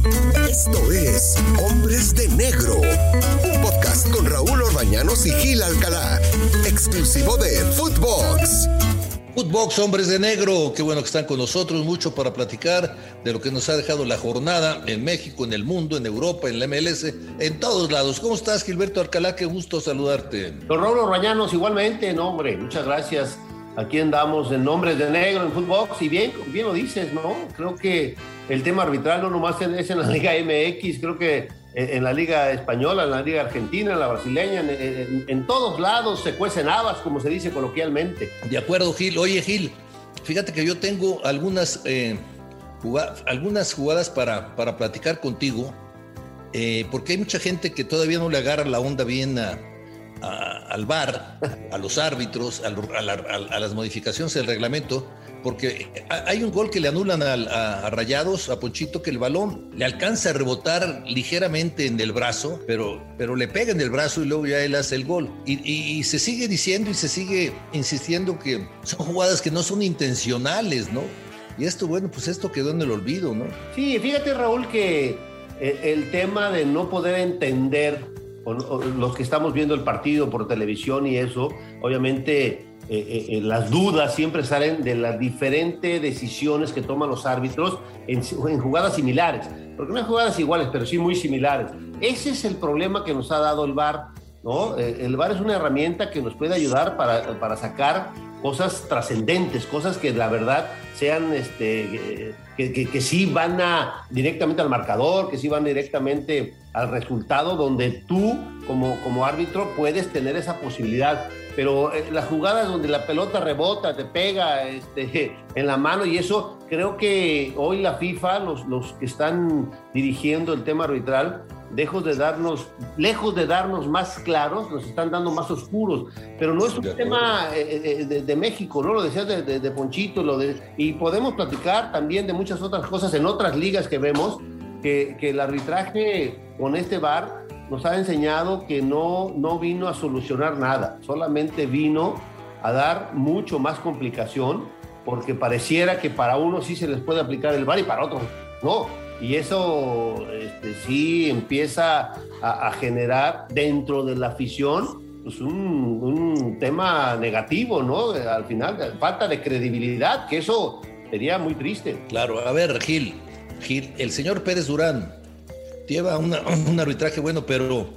Esto es Hombres de Negro, un podcast con Raúl Orbañanos y Gil Alcalá, exclusivo de Footbox. Footbox, Hombres de Negro, qué bueno que están con nosotros, mucho para platicar de lo que nos ha dejado la jornada en México, en el mundo, en Europa, en la MLS, en todos lados. ¿Cómo estás, Gilberto Alcalá? Qué gusto saludarte. Don Raúl Orbañanos, igualmente, no, hombre, muchas gracias. Aquí andamos en Hombres de Negro, en Footbox, y bien lo dices, ¿no? Creo que el tema arbitral no nomás es en la Liga MX, creo que en la Liga Española, en la Liga Argentina, en la brasileña, en todos lados se cuecen habas, como se dice coloquialmente. De acuerdo, Gil. Oye, Gil, fíjate que yo tengo algunas jugadas para platicar contigo, porque hay mucha gente que todavía no le agarra la onda bien al VAR, a los árbitros, a las modificaciones del reglamento, porque hay un gol que le anulan a Rayados, a Ponchito, que el balón le alcanza a rebotar ligeramente en el brazo, pero le pega en el brazo y luego ya él hace el gol. Y se sigue diciendo y se sigue insistiendo que son jugadas que no son intencionales, ¿no? Y esto, bueno, pues esto quedó en el olvido, ¿no? Sí, fíjate, Raúl, que el tema de no poder entender, o los que estamos viendo el partido por televisión y eso, obviamente las dudas siempre salen de las diferentes decisiones que toman los árbitros en jugadas similares, porque no hay jugadas iguales, pero sí muy similares. Ese es el problema que nos ha dado el VAR, ¿no? El VAR es una herramienta que nos puede ayudar para sacar cosas trascendentes, cosas que la verdad sean, que sí van directamente al marcador, que sí van directamente al resultado, donde tú como árbitro puedes tener esa posibilidad. Pero las jugadas donde la pelota rebota, te pega en la mano, y eso creo que hoy la FIFA, los que están dirigiendo el tema arbitral, lejos de darnos más claros, nos están dando más oscuros. Pero no es un tema de México, ¿no? Lo decías de Ponchito, y podemos platicar también de muchas otras cosas en otras ligas que vemos, que el arbitraje con este VAR nos ha enseñado que no vino a solucionar nada, solamente vino a dar mucho más complicación, porque pareciera que para unos sí se les puede aplicar el VAR y para otros no. Y eso sí empieza a generar dentro de la afición pues un tema negativo, ¿no? Al final, falta de credibilidad, que eso sería muy triste. Claro, a ver, Gil, el señor Pérez Durán lleva un arbitraje bueno, pero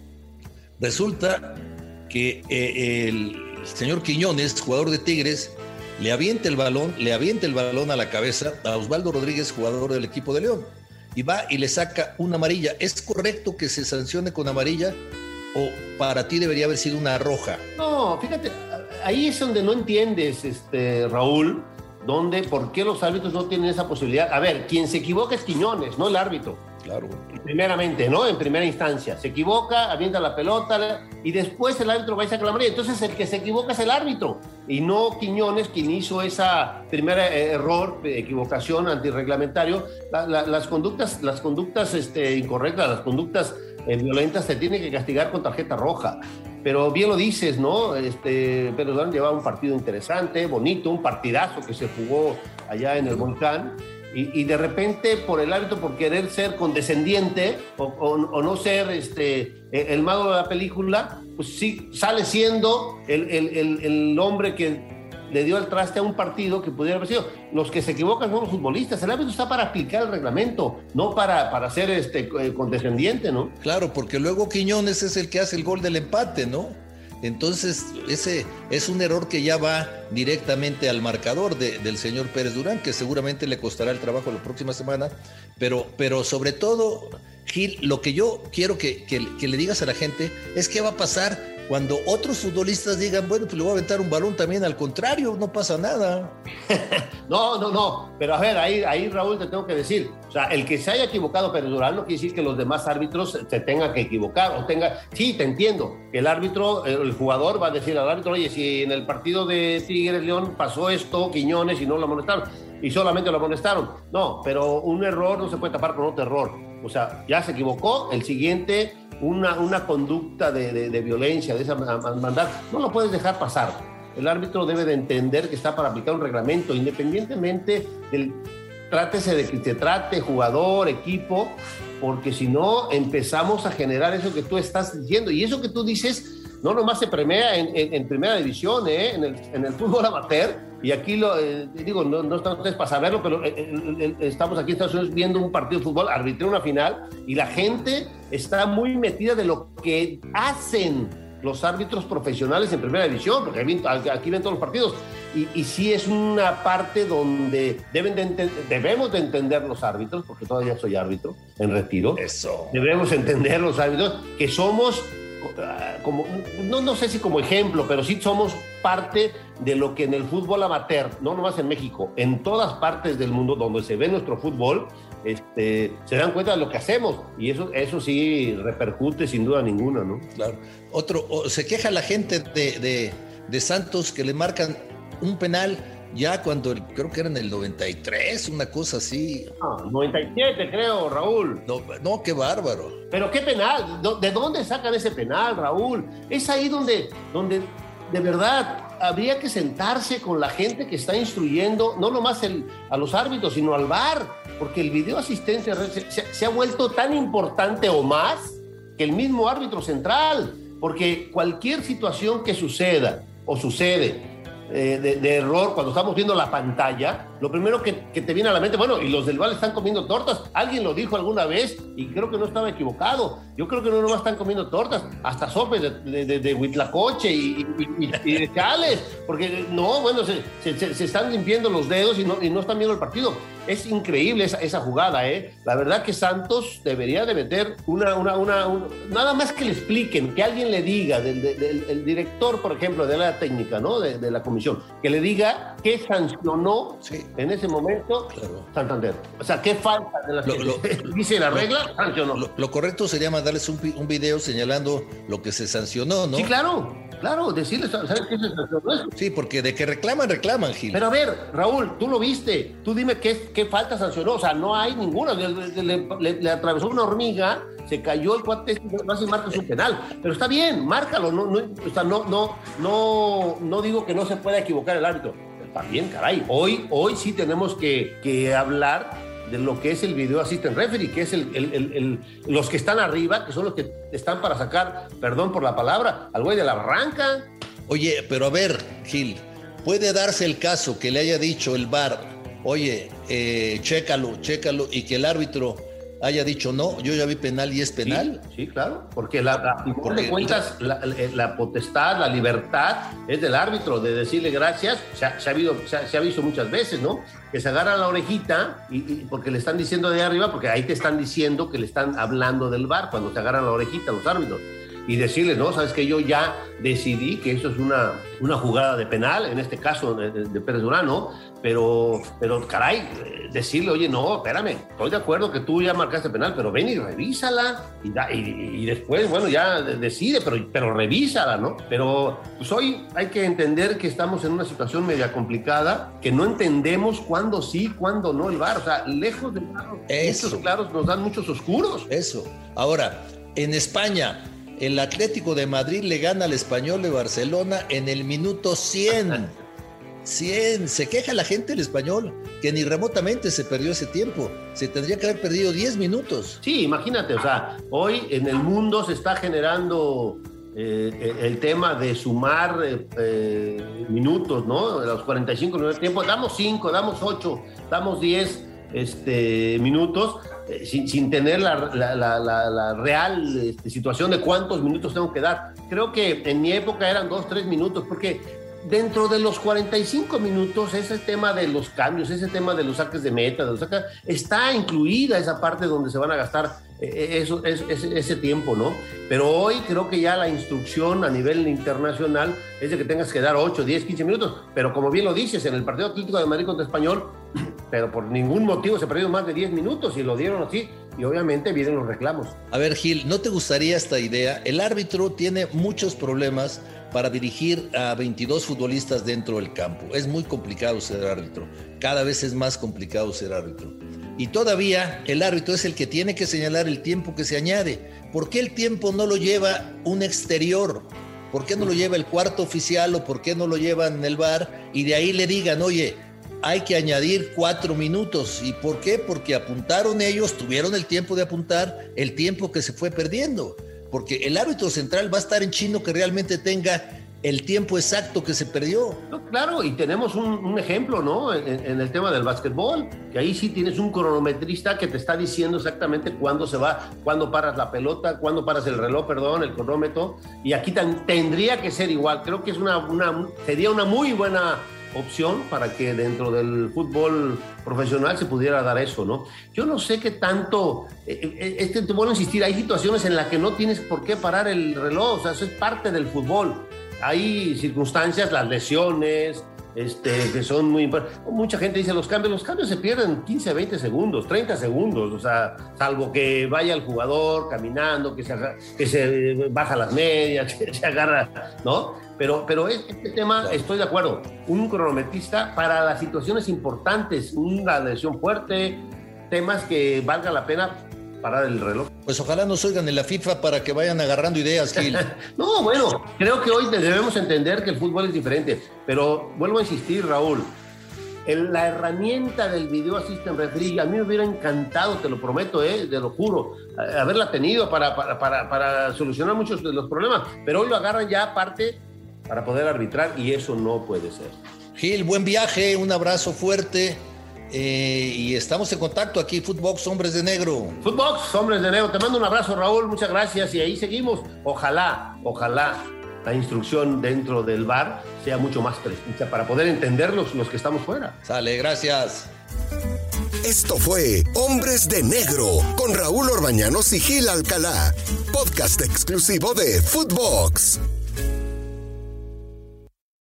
resulta que el señor Quiñones, jugador de Tigres, le avienta el balón a la cabeza a Osvaldo Rodríguez, jugador del equipo de León, y va y le saca una amarilla. ¿Es correcto que se sancione con amarilla o para ti debería haber sido una roja? No, fíjate, ahí es donde no entiendes, Raúl, por qué los árbitros no tienen esa posibilidad. A ver, quien se equivoca es Quiñones, no el árbitro. Claro. Primeramente, ¿no? En primera instancia. Se equivoca, avienta la pelota y después el árbitro va y saca la amarilla. Entonces el que se equivoca es el árbitro y no Quiñones, quien hizo esa primera equivocación antirreglamentario. Las conductas incorrectas, las conductas violentas se tienen que castigar con tarjeta roja. Pero bien lo dices, ¿no? Pérez Durán llevaba un partido interesante, bonito, un partidazo que se jugó allá en el Volcán. Y de repente, por el árbitro, por querer ser condescendiente o no ser el malo de la película, pues sí, sale siendo el hombre que le dio el traste a un partido que pudiera haber sido. Los que se equivocan son los futbolistas. El árbitro está para aplicar el reglamento, no para ser condescendiente, ¿no? Claro, porque luego Quiñones es el que hace el gol del empate, ¿no? Entonces, ese es un error que ya va directamente al marcador del señor Pérez Durán, que seguramente le costará el trabajo la próxima semana, pero sobre todo, Gil, lo que yo quiero que le digas a la gente es qué va a pasar cuando otros futbolistas digan, bueno, pues le voy a aventar un balón también, al contrario, no pasa nada. No, pero a ver, ahí Raúl, te tengo que decir, o sea, el que se haya equivocado Pérez Durán no quiere decir que los demás árbitros se tengan que equivocar, sí, te entiendo, que el árbitro, el jugador va a decir al árbitro, oye, si en el partido de Tigres León pasó esto, Quiñones, y no lo amonestaron, y solamente lo amonestaron, no, pero un error no se puede tapar con otro error, o sea, ya se equivocó, el siguiente, una conducta de violencia, de esa maldad, no lo puedes dejar pasar. El árbitro debe de entender que está para aplicar un reglamento, independientemente trátese de que te trate jugador, equipo, porque si no empezamos a generar eso que tú estás diciendo. Y eso que tú dices no nomás se premia en primera división, en el fútbol amateur. Y aquí digo, no están ustedes para saberlo, pero estamos aquí en Estados Unidos viendo un partido de fútbol, arbitré una final, y la gente está muy metida de lo que hacen los árbitros profesionales en primera división, porque aquí ven todos los partidos. Y sí es una parte donde debemos de entender los árbitros, porque todavía soy árbitro en retiro. Eso. Debemos entender los árbitros que somos, como, no sé si como ejemplo, pero sí somos parte de lo que en el fútbol amateur, no nomás en México, en todas partes del mundo donde se ve nuestro fútbol, se dan cuenta de lo que hacemos, y eso sí repercute sin duda ninguna, ¿no? Claro. Se queja la gente de Santos que le marcan un penal ya cuando creo que era en el 93, una cosa así. 97 creo, Raúl. No, qué bárbaro. Pero qué penal, ¿de dónde sacan ese penal, Raúl? Es ahí donde de verdad habría que sentarse con la gente que está instruyendo, no nomás a los árbitros, sino al VAR, porque el video asistencia se ha vuelto tan importante o más que el mismo árbitro central, porque cualquier situación que suceda o sucede de error, cuando estamos viendo la pantalla, lo primero que te viene a la mente, bueno, y los del VAR están comiendo tortas. Alguien lo dijo alguna vez y creo que no estaba equivocado. Yo creo que no nomás están comiendo tortas, hasta sopes de huitlacoche y de chales, porque no, bueno, se están limpiando los dedos y no están viendo el partido. Es increíble esa jugada, La verdad que Santos debería de meter nada más que le expliquen, que alguien le diga, el director, por ejemplo, de la técnica, ¿no? De la comisión, que le diga qué sancionó en ese momento Santander. O sea, qué falta de la dice la regla, sancionó. Lo correcto sería mandarles un video señalando lo que se sancionó, ¿no? Sí, claro, decirles, ¿sabes qué se sancionó eso? Sí, porque de que reclaman, Gil. Pero a ver, Raúl, tú lo viste, tú dime qué falta sancionó. O sea, no hay ninguna. Le atravesó una hormiga, se cayó el cuate, vas y marcas un penal. Pero está bien, márcalo. No digo que no se pueda equivocar el árbitro. Pero también, caray, hoy sí tenemos que hablar de lo que es el video assistant referee, que es los que están arriba, que son los que están para sacar, perdón por la palabra, al güey de la barranca. Oye, pero a ver, Gil, ¿puede darse el caso que le haya dicho el VAR, oye, chécalo, y que el árbitro haya dicho no, yo ya vi penal y es penal? Sí, claro, porque por de cuentas la potestad, la libertad es del árbitro de decirle gracias. Se ha visto muchas veces, ¿no? Que se agarra la orejita y porque le están diciendo de arriba, porque ahí te están diciendo que le están hablando del VAR cuando se agarran la orejita los árbitros. Y decirle, no, sabes que yo ya decidí que eso es una jugada de penal, en este caso de Pérez Durán, ¿no? Pero caray, decirle, oye, no, espérame, estoy de acuerdo que tú ya marcaste penal, pero ven y revísala, y después, bueno, ya decide, pero revísala, ¿no? Pero pues hoy hay que entender que estamos en una situación media complicada, que no entendemos cuándo sí, cuándo no el VAR. O sea, lejos de muchos claros nos dan muchos oscuros. Eso. Ahora, en España, el Atlético de Madrid le gana al Español de Barcelona en el minuto 100. 100. Se queja la gente del Español, que ni remotamente se perdió ese tiempo. Se tendría que haber perdido 10 minutos. Sí, imagínate, o sea, hoy en el mundo se está generando el tema de sumar minutos, ¿no? Los 45 minutos de tiempo, damos 5, damos 8, damos 10 minutos. Sin tener la real situación de cuántos minutos tengo que dar. Creo que en mi época eran 2-3 minutos, porque dentro de los 45 minutos, ese tema de los cambios, ese tema de los saques de meta, está incluida esa parte donde se van a gastar ese tiempo, ¿no? Pero hoy creo que ya la instrucción a nivel internacional es de que tengas que dar 8, 10, 15 minutos, pero como bien lo dices, en el partido Atlético de Madrid contra Español, pero por ningún motivo se perdieron más de 10 minutos y lo dieron así, y obviamente vienen los reclamos. A ver, Gil, ¿no te gustaría esta idea? El árbitro tiene muchos problemas para dirigir a 22 futbolistas dentro del campo. Es muy complicado ser árbitro, cada vez es más complicado ser árbitro. Y todavía el árbitro es el que tiene que señalar el tiempo que se añade. ¿Por qué el tiempo no lo lleva un exterior? ¿Por qué no lo lleva el cuarto oficial o por qué no lo llevan el VAR? Y de ahí le digan, oye, hay que añadir 4 minutos. ¿Y por qué? Porque apuntaron ellos, tuvieron el tiempo de apuntar el tiempo que se fue perdiendo. Porque el árbitro central va a estar en chino que realmente tenga el tiempo exacto que se perdió. No, claro, y tenemos un ejemplo, ¿no? En el tema del básquetbol, que ahí sí tienes un cronometrista que te está diciendo exactamente cuándo se va, cuándo paras la pelota, cuándo paras el reloj, el cronómetro, y aquí tendría que ser igual. Creo que es sería una muy buena opción para que dentro del fútbol profesional se pudiera dar eso, ¿no? Yo no sé qué tanto, te vuelvo a insistir, hay situaciones en las que no tienes por qué parar el reloj, o sea, eso es parte del fútbol. Hay circunstancias, las lesiones, que son muy importantes. Mucha gente dice los cambios se pierden 15, 20 segundos, 30 segundos, o sea, salvo que vaya el jugador caminando, que se baja las medias, que se agarra, ¿no? Pero este tema, estoy de acuerdo, un cronometrista para las situaciones importantes, una lesión fuerte, temas que valga la pena parar el reloj. Pues ojalá nos oigan en la FIFA para que vayan agarrando ideas, Gil. No, bueno, creo que hoy debemos entender que el fútbol es diferente, pero vuelvo a insistir, Raúl, la herramienta del video assistant referee, a mí me hubiera encantado, te lo prometo, te lo juro, haberla tenido para solucionar muchos de los problemas, pero hoy lo agarran ya aparte para poder arbitrar y eso no puede ser. Gil, buen viaje, un abrazo fuerte. Y estamos en contacto aquí, Footbox Hombres de Negro. Footbox Hombres de Negro, te mando un abrazo, Raúl, muchas gracias y ahí seguimos. Ojalá la instrucción dentro del VAR sea mucho más precisa para poder entenderlos los que estamos fuera. Sale, gracias. Esto fue Hombres de Negro con Raúl Orbañanos y Gil Alcalá, podcast exclusivo de Footbox.